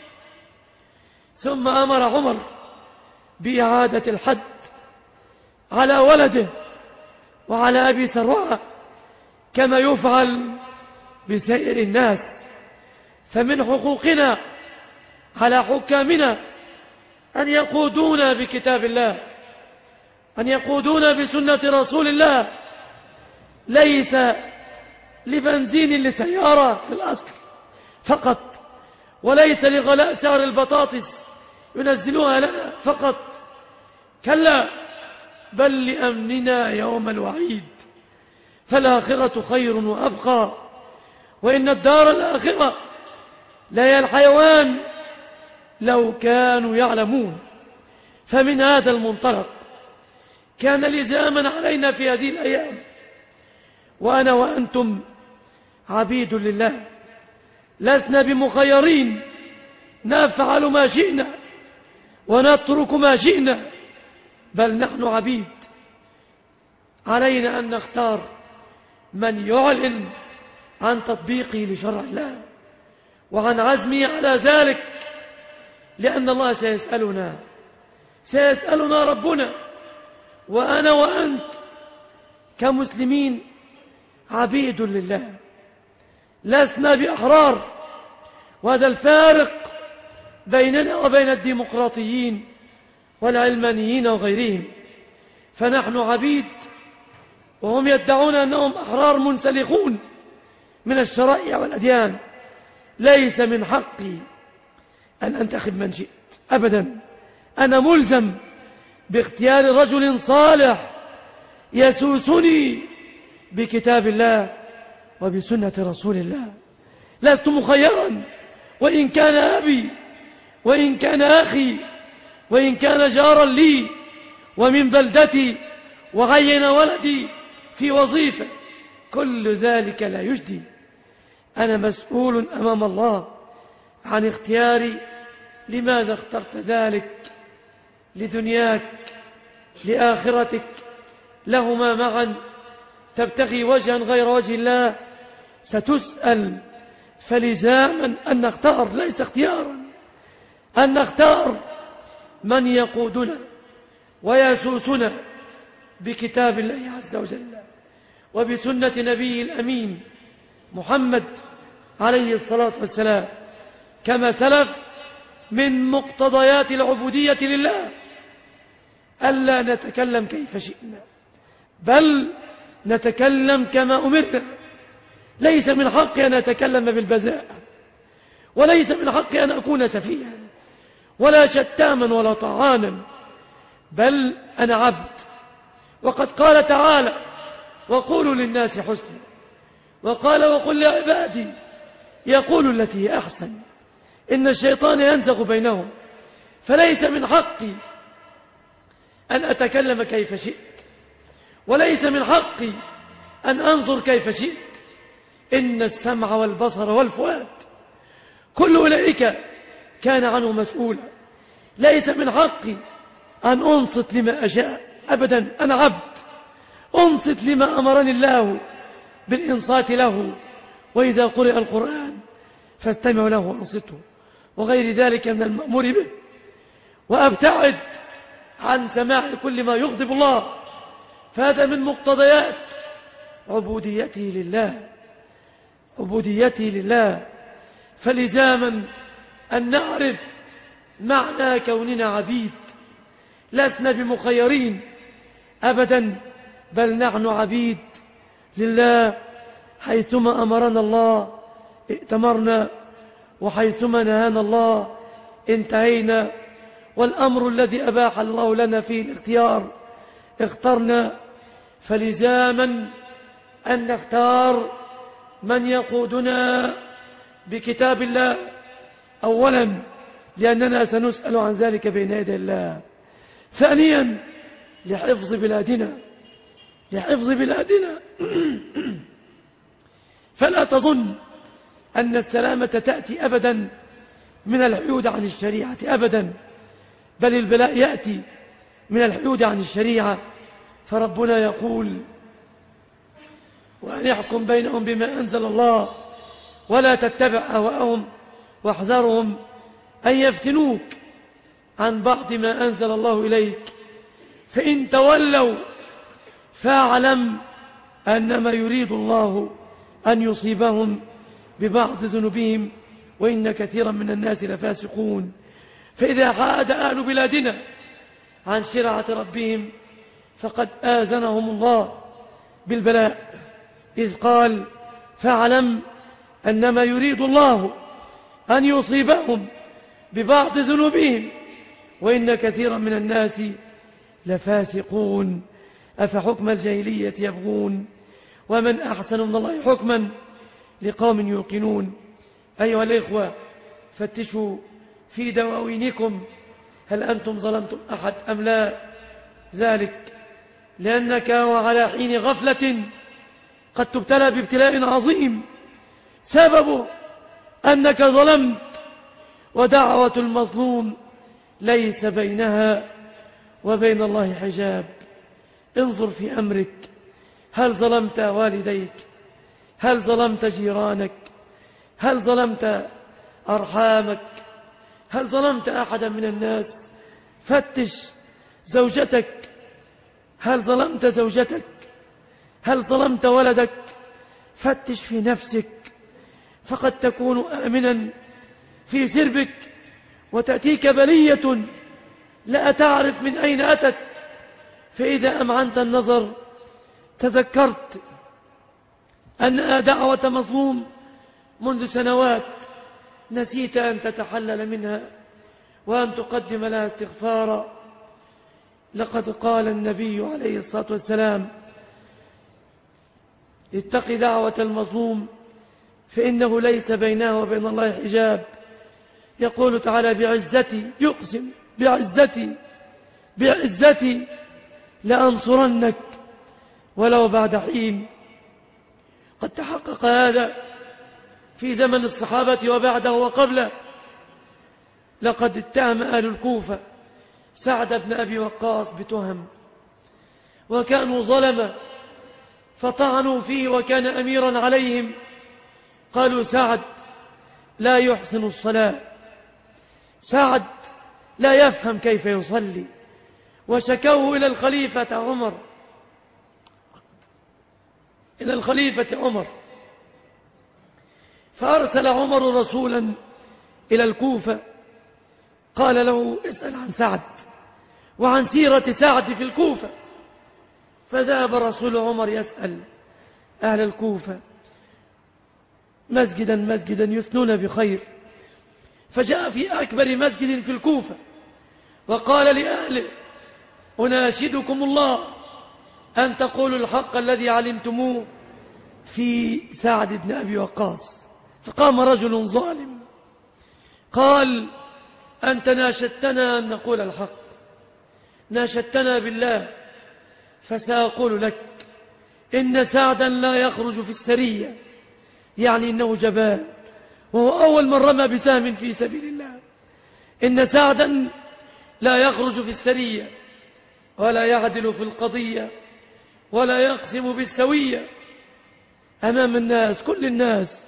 ثم أمر عمر بإعادة الحد على ولده وعلى أبي سروعة كما يفعل بسائر الناس. فمن حقوقنا على حكامنا أن يقودونا بكتاب الله، أن يقودونا بسنة رسول الله، ليس لبنزين لسيارة في الأصل فقط، وليس لغلاء سعر البطاطس ينزلوها لنا فقط، كلا بل لأمننا يوم الوعيد، فالآخرة خير وأبقى، وإن الدار الآخرة لا هي الحيوان لو كانوا يعلمون. فمن هذا المنطلق كان لزاما علينا في هذه الأيام، وأنا وأنتم عبيد لله، لسنا بمخيرين نفعل ما شئنا ونترك ما شئنا، بل نحن عبيد، علينا أن نختار من يعلن عن تطبيقه لشرع الله وعن عزمه على ذلك، لأن الله سيسألنا سيسألنا ربنا، وأنا وأنت كمسلمين عبيد لله، لسنا بأحرار. وهذا الفارق بيننا وبين الديمقراطيين والعلمانيين وغيرهم، فنحن عبيد وهم يدعون أنهم أحرار منسلخون من الشرائع والأديان. ليس من حقي أن أنتخب من شئت أبدا، أنا ملزم باختيار رجل صالح يسوسني بكتاب الله وبسنة رسول الله، لست مخيرا، وإن كان أبي وإن كان أخي وإن كان جارا لي ومن بلدتي وعين ولدي في وظيفة، كل ذلك لا يجدي. أنا مسؤول أمام الله عن اختياري. لماذا اخترت ذلك؟ لدنياك، لآخرتك، لهما معا، تبتغي وجها غير وجه الله، ستسأل. فلزاما أن نختار، ليس اختيارا، أن نختار من يقودنا ويسوسنا بكتاب الله عز وجل وبسنة نبيه الأمين محمد عليه الصلاة والسلام. كما سلف من مقتضيات العبودية لله ألا نتكلم كيف شئنا، بل نتكلم كما أمرنا. ليس من حقي أن أتكلم بالبذاءة، وليس من حقي أن أكون سفيها ولا شتاما ولا طعانا، بل أنا عبد. وقد قال تعالى: وقولوا للناس حسنا، وقال: وقل لعبادي يقول التي هي أحسن، إن الشيطان ينزغ بينهم. فليس من حقي أن أتكلم كيف شئت، وليس من حقي أن أنظر كيف شئت. إن السمع والبصر والفؤاد كل أولئك كان عنه مسؤولا. ليس من حقي أن أنصت لما أشاء أبدا، أنا عبد، أنصت لما أمرني الله بالإنصات له. وإذا قرئ القرآن فاستمعوا له وأنصتوا، وغير ذلك من المأمور به. وأبتعد عن سماع كل ما يغضب الله، فهذا من مقتضيات عبوديته لله، عبوديته لله. فلزاما أن نعرف معنى كوننا عبيد، لسنا بمخيرين أبدا، بل نحن عبيد لله. حيثما أمرنا الله ائتمرنا، وحيثما نهانا الله انتهينا. والأمر الذي أباح الله لنا فيه الاختيار اخترنا. فلزاما أن نختار من يقودنا بكتاب الله، أولا لأننا سنسأل عن ذلك بين يدي الله، ثانيا لحفظ بلادنا لحفظ بلادنا فلا تظن أن السلامة تأتي أبدا من الحيود عن الشريعة أبدا، بل البلاء يأتي من الحيود عن الشريعة. فربنا يقول: وأن يحكم بينهم بما أنزل الله ولا تتبع أهواءهم واحذرهم أن يفتنوك عن بعض ما أنزل الله إليك، فإن تولوا فاعلم أنما يريد الله أن يصيبهم ببعض ذنوبهم وإن كثيرا من الناس لفاسقون. فإذا حاد أهل بلادنا عن شرعة ربهم فقد آذنهم الله بالبلاء، إذ قال: فاعلم أنما يريد الله أن يصيبهم ببعض ذنوبهم، وإن كثيرا من الناس لفاسقون. أفحكم الجاهلية يبغون ومن أحسن من الله حكما لقوم يوقنون. أيها الإخوة، فتشوا في دواوينكم هل أنتم ظلمتم أحد أم لا، ذلك لأنك وعلى حين غفلة قد تبتلى بابتلاء عظيم سببه أنك ظلمت، ودعوة المظلوم ليس بينها وبين الله حجاب. انظر في أمرك، هل ظلمت والديك؟ هل ظلمت جيرانك؟ هل ظلمت أرحامك؟ هل ظلمت أحدا من الناس؟ فتش زوجتك، هل ظلمت زوجتك؟ هل ظلمت ولدك؟ فتش في نفسك، فقد تكون آمنا في سربك وتأتيك بلية لا تعرف من أين أتت، فإذا أمعنت النظر تذكرت أن دعوة مظلوم منذ سنوات نسيت أن تتحلل منها وأن تقدم لها استغفارا. لقد قال النبي عليه الصلاة والسلام: اتق دعوة المظلوم فإنه ليس بينها وبين الله حجاب. يقول تعالى: بعزتي، يقسم بعزتي بعزتي لأنصرنك ولو بعد حين. قد تحقق هذا في زمن الصحابة وبعده وقبله. لقد اتهم أهل الكوفة سعد بن أبي وقاص بتهم، وكانوا ظلمة فطعنوا فيه وكان أميرا عليهم. قالوا: سعد لا يحسن الصلاة، سعد لا يفهم كيف يصلي، وشكوه إلى الخليفة عمر إلى الخليفة عمر فأرسل عمر رسولا إلى الكوفة قال له: اسأل عن سعد وعن سيرة سعد في الكوفة. فذهب رسول عمر يسأل أهل الكوفة مسجدا مسجدا يثنون بخير، فجاء في أكبر مسجد في الكوفة وقال لأهله: أناشدكم الله أن تقولوا الحق الذي علمتموه في سعد بن أبي وقاص. فقام رجل ظالم قال: أنت ناشدتنا أن نقول الحق، ناشدتنا بالله، فسأقول لك إن سعدا لا يخرج في السرية، يعني إنه جبان وهو أول من رمى بسهم في سبيل الله. إن سعدا لا يخرج في السرية ولا يعدل في القضية ولا يقسم بالسوية أمام الناس، كل الناس.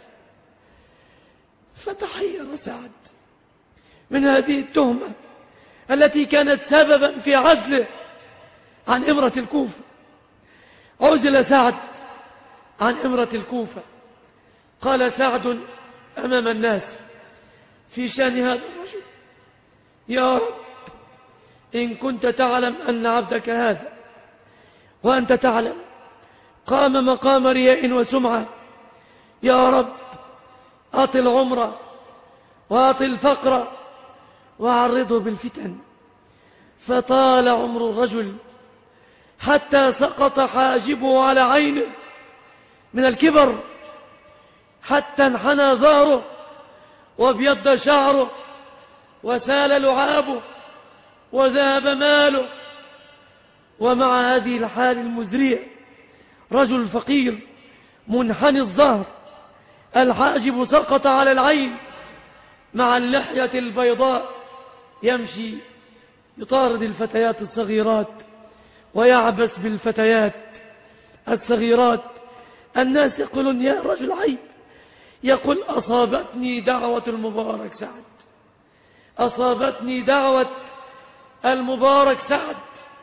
فتحير سعد من هذه التهمة التي كانت سببا في عزله عن إمرة الكوفة. عزل سعد عن إمرة الكوفة. قال سعد أمام الناس في شأن هذا الرجل: يا رب، إن كنت تعلم أن عبدك هذا وأنت تعلم قام مقام رياء وسمعة، يا رب أطل عمره وأطل فقره وعرضه بالفتن. فطال عمر الرجل حتى سقط حاجبه على عينه من الكبر، حتى انحنى ظهره وابيض شعره وسال لعابه وذهب ماله. ومع هذه الحال المزرية رجل فقير منحني الظهر، الحاجب سقط على العين، مع اللحية البيضاء، يمشي يطارد الفتيات الصغيرات ويعبس بالفتيات الصغيرات. الناس يقولون: يا رجل عيب. يقول: أصابتني دعوة المبارك سعد، أصابتني دعوة المبارك سعد.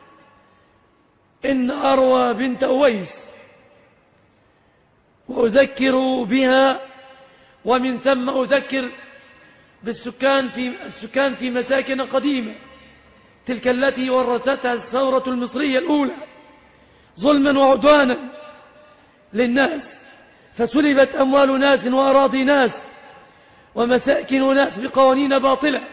إن أروى بنت أويس وأذكر بها، ومن ثم أذكر بالسكان في السكان في مساكن قديمة، تلك التي ورثتها الثورة المصرية الأولى ظلما وعدوانا للناس. فسلبت أموال ناس وأراضي ناس ومساكن ناس بقوانين باطلة.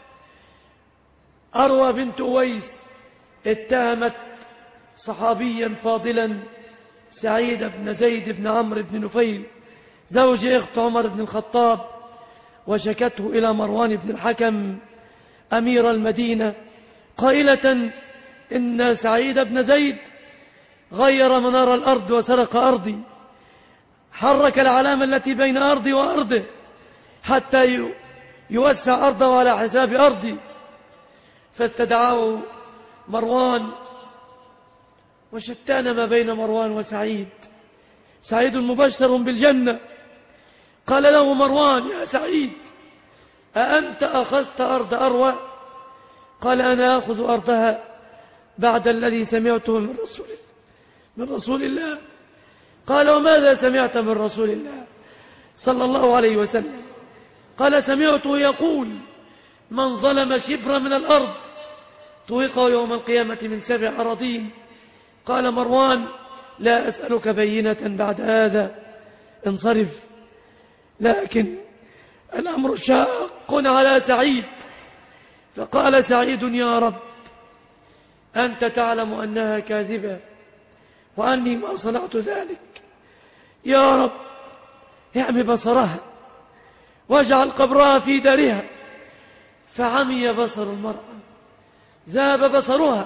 أروى بنت أويس اتهمت صحابيا فاضلا سعيد بن زيد بن عمرو بن نفيل زوج أخت عمر بن الخطاب، وشكته إلى مروان بن الحكم أمير المدينة قائلة إن سعيد بن زيد غير منار الأرض وسرق أرضي، حرك العلامة التي بين أرضي وأرضه حتى يوسع أرضه على حساب أرضي. فاستدعاه مروان، وشتان ما بين مروان وسعيد. سعيد مبشر بالجنة. قال له مروان: يا سعيد، أأنت أخذت أرض أروى؟ قال: أنا أخذ أرضها بعد الذي سمعته من رسول من رسول الله. قال: وماذا سمعت من رسول الله صلى الله عليه وسلم؟ قال: سمعته يقول: من ظلم شبرا من الأرض طوقه يوم القيامة من سبع أراضين. قال مروان: لا أسألك بينة بعد هذا، انصرف. لكن الأمر شاق على سعيد، فقال سعيد: يا رب، أنت تعلم أنها كاذبة وأني ما صنعت ذلك، يا رب اعم بصرها واجعل قبرها في دارها. فعمي بصر المرأة، ذاب بصرها،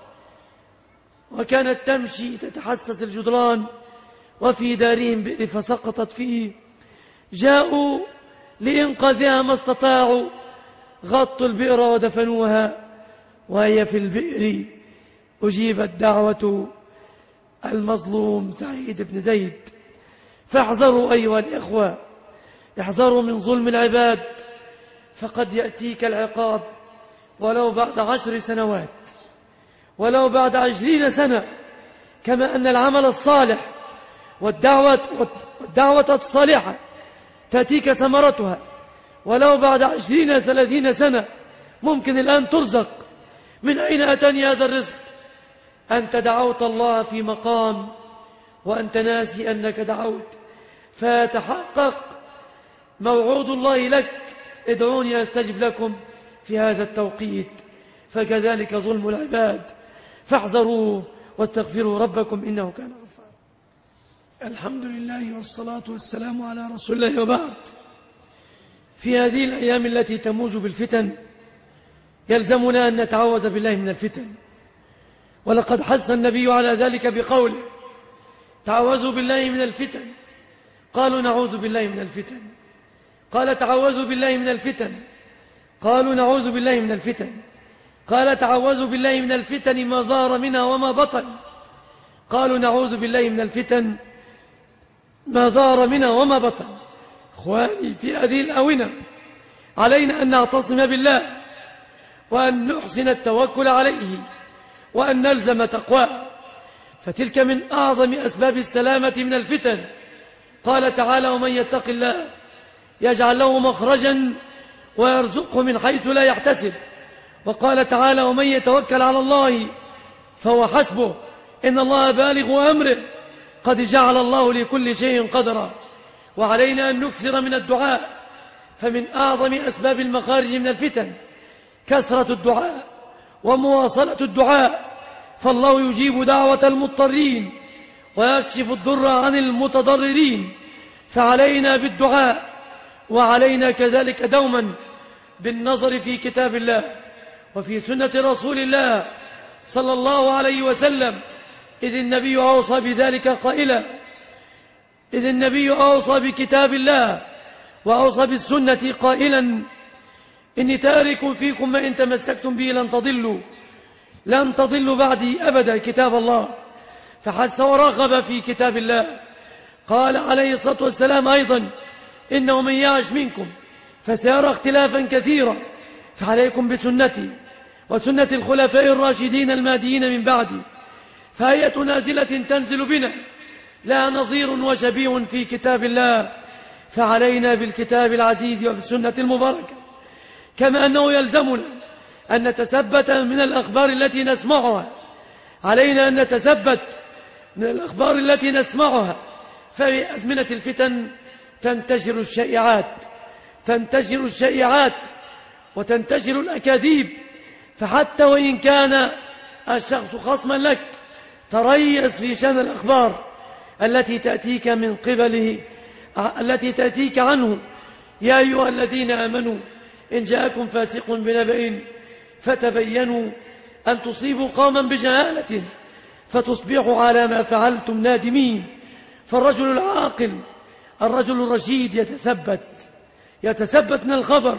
وكانت تمشي تتحسس الجدران، وفي دارهم بئر فسقطت فيه. جاءوا لإنقاذها ما استطاعوا، غطوا البئر ودفنوها وهي في البئر. أجيبت دعوة المظلوم سعيد بن زيد. فاحذروا أيها الإخوة، احذروا من ظلم العباد، فقد يأتيك العقاب ولو بعد عشر سنوات، ولو بعد عشرين سنة. كما أن العمل الصالح والدعوة, والدعوة الصالحة تأتيك ثمرتها ولو بعد عشرين ثلاثين سنة. ممكن الآن ترزق. من أين أتاني هذا الرزق؟ أنت دعوت الله في مقام وأنت ناسي أنك دعوت، فيتحقق موعود الله لك: ادعوني أستجب لكم في هذا التوقيت. فكذلك ظلم العباد، فاحذروه واستغفروا ربكم إنه كان غفارا. الحمد لله والصلاة والسلام على رسول الله، وبعد. في هذه الأيام التي تموج بالفتن يلزمنا أن نتعوذ بالله من الفتن، ولقد حث النبي على ذلك بقوله: تعوذوا بالله من الفتن. قالوا: نعوذ بالله من الفتن. قال: تعوذوا بالله من الفتن. قالوا: نعوذ بالله من الفتن. قال: تعوذوا بالله من الفتن ما ظهر منها وما بطن. قالوا: نعوذ بالله من الفتن ما ظهر منها وما بطن. إخواني، في هذه الآونة علينا أن نعتصم بالله، وأن نحسن التوكل عليه، وأن نلزم تقواه، فتلك من أعظم أسباب السلامة من الفتن. قال تعالى: ومن يتق الله يجعل له مخرجا ويرزقه من حيث لا يحتسب. وقال تعالى: ومن يتوكل على الله فهو حسبه إن الله بالغ أمره قد جعل الله لكل شيء قدرا. وعلينا أن نكثر من الدعاء، فمن أعظم أسباب المخارج من الفتن كثرة الدعاء ومواصلة الدعاء، فالله يجيب دعوة المضطرين ويكشف الضر عن المتضررين. فعلينا بالدعاء، وعلينا كذلك دوما بالنظر في كتاب الله وفي سنة رسول الله صلى الله عليه وسلم، إذ النبي أوصى بذلك قائلا إذ النبي أوصى بكتاب الله وأوصى بالسنة قائلا: إني تارك فيكم ما إن تمسكتم به لن تضلوا لن تضلوا بعدي أبدا كتاب الله. فحث ورغب في كتاب الله. قال عليه الصلاة والسلام أيضا: إنه من يعش منكم فسيرى اختلافا كثيرا، فعليكم بسنتي وسنة الخلفاء الراشدين المهديين من بعدي، فهية نازلة تنزل بنا لا نظير وشبيه في كتاب الله، فعلينا بالكتاب العزيز وبالسنة المباركة. كما أنه يلزمنا أن نتثبت من الأخبار التي نسمعها، علينا أن نتثبت من الأخبار التي نسمعها ففي أزمنة الفتن تنتشر الشائعات تنتشر الشائعات وتنتشر الأكاذيب، فحتى وإن كان الشخص خصما لك تريث في شأن الأخبار التي تأتيك من قبله التي تأتيك عنه. يا أيها الذين آمنوا إن جاءكم فاسق بنبأ فتبينوا أن تصيبوا قوما بجهالة فتصبحوا على ما فعلتم نادمين. فالرجل العاقل الرجل الرشيد يتثبت يتثبت من الخبر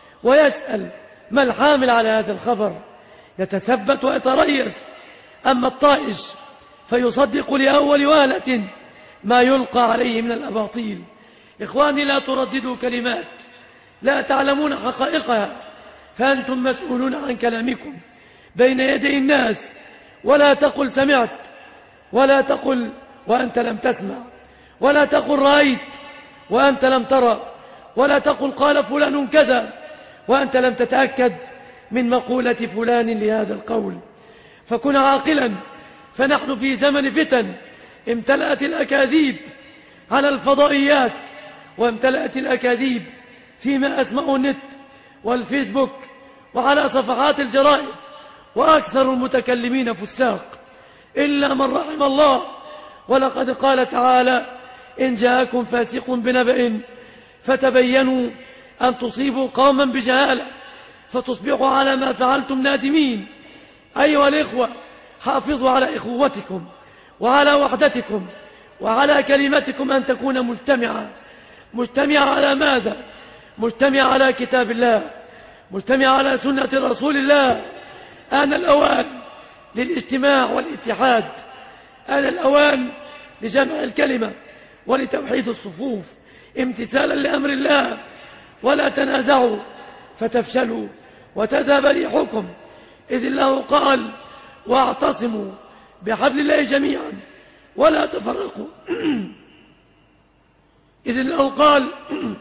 ويسأل ما الحامل على هذا الخبر، يتثبت ويتريث. أما الطائش فيصدق لأول وهلة ما يلقى عليه من الأباطيل. إخواني، لا ترددوا كلمات لا تعلمون حقائقها، فأنتم مسؤولون عن كلامكم بين يدي الناس. ولا تقل سمعت، ولا تقل وأنت لم تسمع، ولا تقل رأيت وأنت لم ترى، ولا تقل قال فلان كذا وأنت لم تتأكد من مقولة فلان لهذا القول. فكن عاقلا، فنحن في زمن فتن امتلأت الأكاذيب على الفضائيات، وامتلأت الأكاذيب فيما أسمعه النت والفيسبوك وعلى صفحات الجرائد، وأكثر المتكلمين فساق إلا من رحم الله. ولقد قال تعالى إن جاءكم فاسق بنبأ فتبينوا أن تصيبوا قوما بجهالة فتصبحوا على ما فعلتم نادمين. أيها الإخوة، حافظوا على إخوتكم وعلى وحدتكم وعلى كلمتكم أن تكون مجتمعة. مجتمعة على ماذا؟ مجتمعة على كتاب الله، مجتمعة على سنة رسول الله. آن الأوان للاجتماع والاتحاد، آن الأوان لجمع الكلمة ولتوحيد الصفوف امتثالا لأمر الله. ولا تنازعوا فتفشلوا وتذهب ريحكم، إذ الله قال واعتصموا بحبل الله جميعا ولا تفرقوا إذ الله قال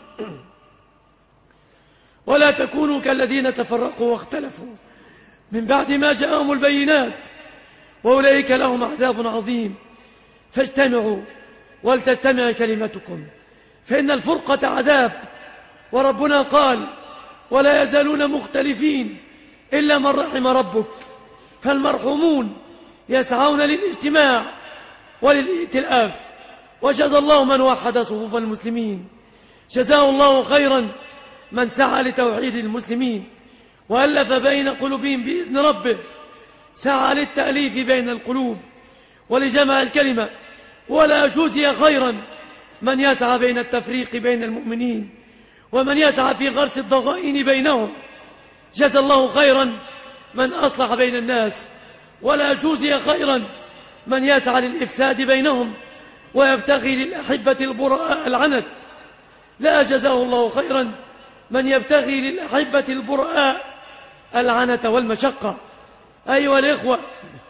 ولا تكونوا كالذين تفرقوا واختلفوا من بعد ما جاءهم البينات وأولئك لهم عذاب عظيم. فاجتمعوا ولتجتمع كلمتكم، فإن الفرقة عذاب. وربنا قال ولا يزالون مختلفين إلا من رحم ربك. فالمرحومون يسعون للاجتماع وللائتلاف، وجزى الله من وحد صفوف المسلمين. جزاه الله خيرا من سعى لتوحيد المسلمين وألف بين قلوبهم بإذن ربه، سعى للتأليف بين القلوب ولجمع الكلمة. ولا جزي خيرا من يسعى بين التفريق بين المؤمنين ومن يسعى في غرس الضغائن بينهم. جزى الله خيرا من أصلح بين الناس. ولا جزي خيرا من يسعى للإفساد بينهم ويبتغي للأحبة البراء العنت. لا جزاه الله خيرا من يبتغي للأحبة البراء العنت والمشقة. أيها الإخوة،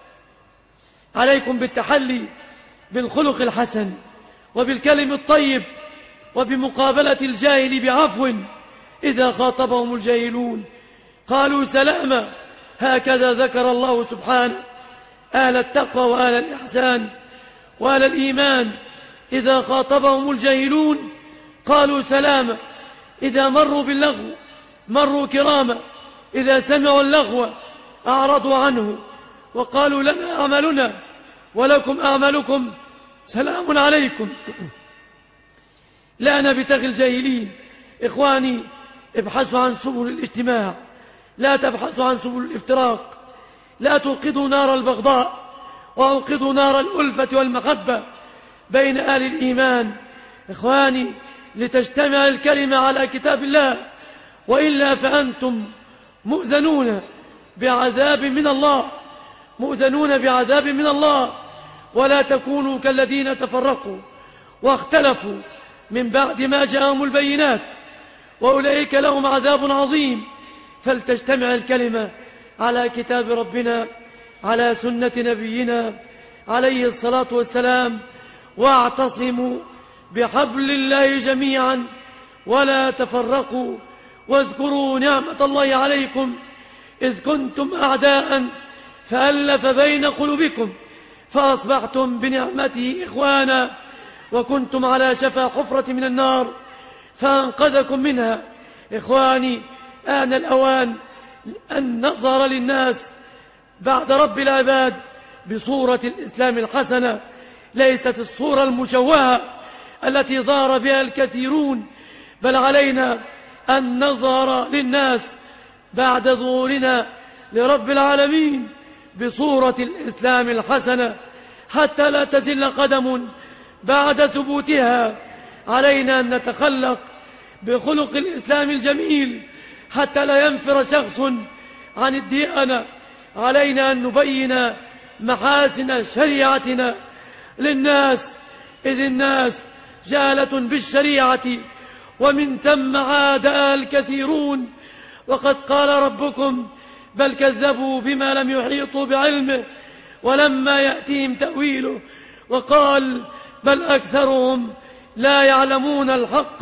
عليكم بالتحلي بالخلق الحسن وبالكلم الطيب وبمقابلة الجاهل بعفو إذا خاطبهم الجاهلون قالوا سلاما. هكذا ذكر الله سبحانه أهل التقوى وأهل الإحسان وأهل الإيمان. إذا خاطبهم الجاهلون قالوا سلاما، إذا مروا باللغو مروا كراما، إذا سمعوا اللغو أعرضوا عنه وقالوا لنا أعمالنا ولكم أعمالكم سلام عليكم. لا نبتغي الجاهلين. إخواني، ابحثوا عن سبل الاجتماع، لا تبحثوا عن سبل الافتراق. لا توقدوا نار البغضاء وأوقدوا نار الألفة والمحبة بين أهل الإيمان. إخواني، لتجتمع الكلمة على كتاب الله، وإلا فأنتم مؤذنون بعذاب من الله مؤذنون بعذاب من الله. ولا تكونوا كالذين تفرقوا واختلفوا من بعد ما جاءهم البينات وأولئك لهم عذاب عظيم. فلتجتمع الكلمة على كتاب ربنا، على سنة نبينا عليه الصلاة والسلام. واعتصموا بحبل الله جميعا ولا تفرقوا. واذكروا نعمة الله عليكم إذ كنتم أعداء فألف بين قلوبكم فأصبحتم بنعمته إخوانا وكنتم على شفا حفرة من النار فأنقذكم منها. إخواني، آن الأوان أن نظهر للناس بعد رب العباد بصورة الإسلام الحسنة، ليست الصورة المشوهة التي ظهر بها الكثيرون، بل علينا أن نظهر للناس بعد ظهورنا لرب العالمين بصورة الإسلام الحسنة حتى لا تزل قدم بعد ثبوتها. علينا أن نتخلق بخلق الإسلام الجميل حتى لا ينفر شخص عن الديانة. علينا أن نبين محاسن شريعتنا للناس، إذ الناس جهلة بالشريعة ومن ثم عادها الكثيرون. وقد قال ربكم: بل كذبوا بما لم يحيطوا بعلمه ولما يأتيهم تأويله. وقال: بل أكثرهم لا يعلمون الحق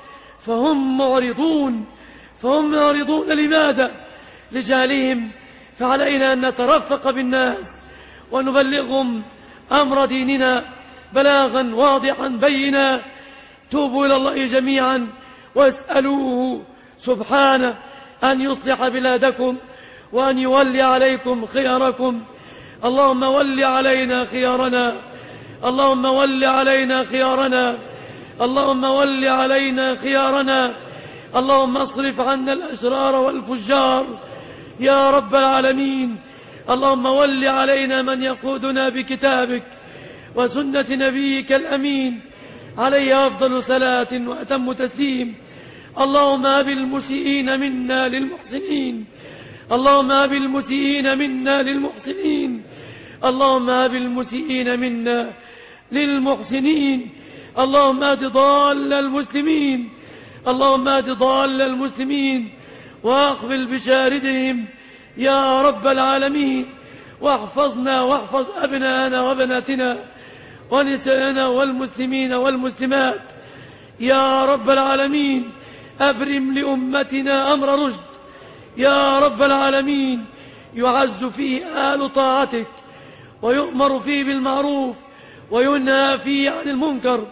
فهم معرضون. فهم معرضون لماذا؟ لجهلهم. فعلينا أن نترفق بالناس ونبلغهم أمر ديننا بلاغا واضحا بينا. توبوا إلى الله جميعا واسألوه سبحانه أن يصلح بلادكم وأن يولي عليكم خياركم. اللهم ول علينا خيارنا، اللهم ول علينا خيارنا، اللهم ول علينا خيارنا. اللهم اصرف عنا الأشرار والفجار يا رب العالمين. اللهم ول علينا من يقودنا بكتابك وسنة نبيك الأمين عليه أفضل صلاة وأتم تسليم. اللهم هب المسيئين منا للمحسنين، اللهم هب المسيئين منا للمحسنين، اللهم هب المسيئين منا للمحسنين. اللهم اهد ضال المسلمين، اللهم اهد ضال المسلمين واقبل بشاردهم يا رب العالمين. واحفظنا واحفظ أبناءنا وبناتنا ونساءنا والمسلمين والمسلمات يا رب العالمين. أبرم لأمتنا أمر رشد يا رب العالمين، يعز فيه أهل طاعتك ويؤمر فيه بالمعروف وينهى فيه عن المنكر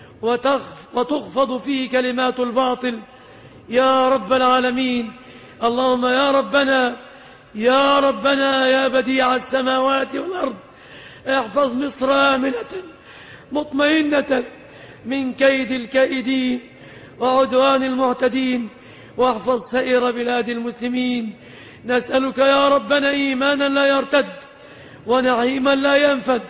وتخفض فيه كلمات الباطل يا رب العالمين. اللهم يا ربنا يا ربنا يا بديع السماوات والأرض، احفظ مصر آمنة مطمئنة من كيد الكائدين وعدوان المعتدين، واحفظ سائر بلاد المسلمين. نسألك يا ربنا إيمانا لا يرتد ونعيما لا ينفد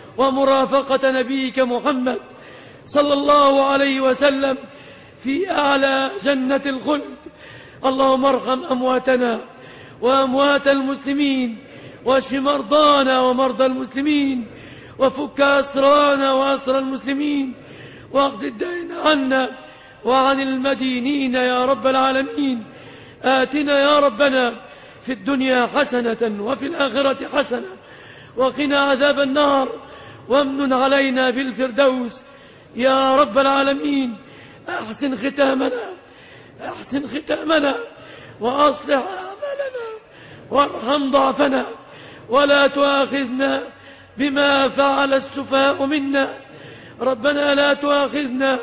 ومرافقة نبيك محمد صلى الله عليه وسلم في أعلى جنة الخلد. اللهم ارحم أمواتنا وأموات المسلمين، واشف مرضانا ومرضى المسلمين، وفك أسرانا وأسر المسلمين، واقض الدين عنا وعن المدينين يا رب العالمين. آتنا يا ربنا في الدنيا حسنة وفي الآخرة حسنة وقنا عذاب النار، وامنن علينا بالفردوس يا رب العالمين. أحسن ختامنا أحسن ختامنا وأصلح أعمالنا وارحم ضعفنا، ولا تؤاخذنا بما فعل السفهاء منا. ربنا لا تؤاخذنا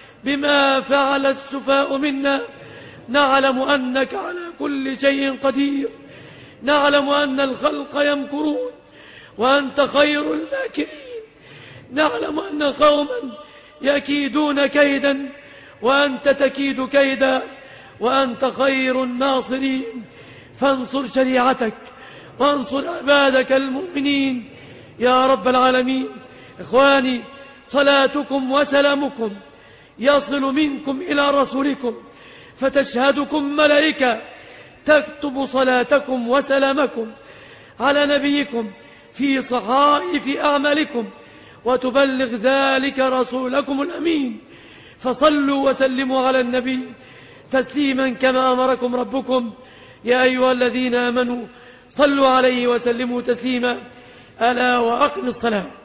بما فعل السفهاء منا، نعلم أنك على كل شيء قدير، نعلم أن الخلق يمكرون وأنت خير الماكرين، نعلم أن قوما يكيدون كيدا وأنت تكيد كيدا، وأنت خير الناصرين. فانصر شريعتك وانصر عبادك المؤمنين يا رب العالمين. إخواني، صلاتكم وسلامكم يصل منكم إلى رسولكم، فتشهدكم ملائكة تكتب صلاتكم وسلامكم على نبيكم في صحائف أعمالكم، وتبلغ ذلك رسولكم الأمين. فصلوا وسلموا على النبي تسليما كما أمركم ربكم. يا أيها الذين آمنوا صلوا عليه وسلموا تسليما. ألا وأقم الصلاة.